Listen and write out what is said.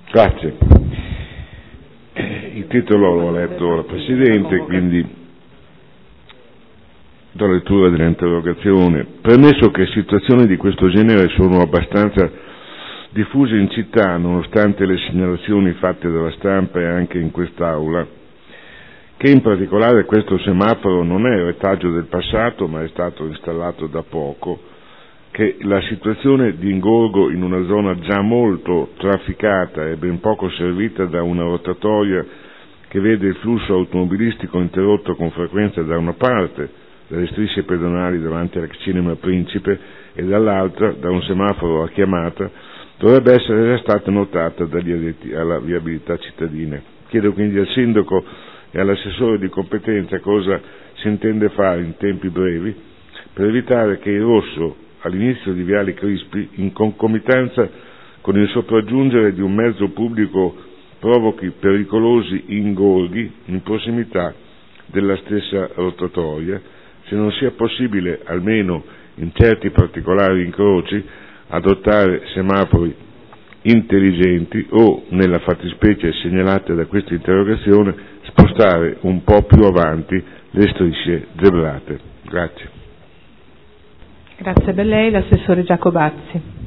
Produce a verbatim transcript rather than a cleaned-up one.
Grazie. Il titolo l'ho letto la Presidente, quindi do lettura dell'interrogazione. Premesso che situazioni di questo genere sono abbastanza diffuse in città, nonostante le segnalazioni fatte dalla stampa e anche in quest'Aula, che in particolare questo semaforo non è retaggio del passato ma è stato installato da poco, che la situazione di ingorgo in una zona già molto trafficata e ben poco servita da una rotatoria che vede il flusso automobilistico interrotto con frequenza da una parte dalle strisce pedonali davanti al Cinema Principe e dall'altra da un semaforo a chiamata, dovrebbe essere già stata notata dagli addetti alla viabilità cittadina. Chiedo quindi al Sindaco e all'assessore di competenza cosa si intende fare in tempi brevi per evitare che il rosso all'inizio di Viale Crispi, in concomitanza con il sopraggiungere di un mezzo pubblico, provochi pericolosi ingorghi in prossimità della stessa rotatoria, se non sia possibile, almeno in certi particolari incroci, adottare semafori intelligenti o, nella fattispecie segnalate da questa interrogazione, spostare un po' più avanti le strisce zebrate. Grazie. Grazie a lei, l'assessore Giacobazzi.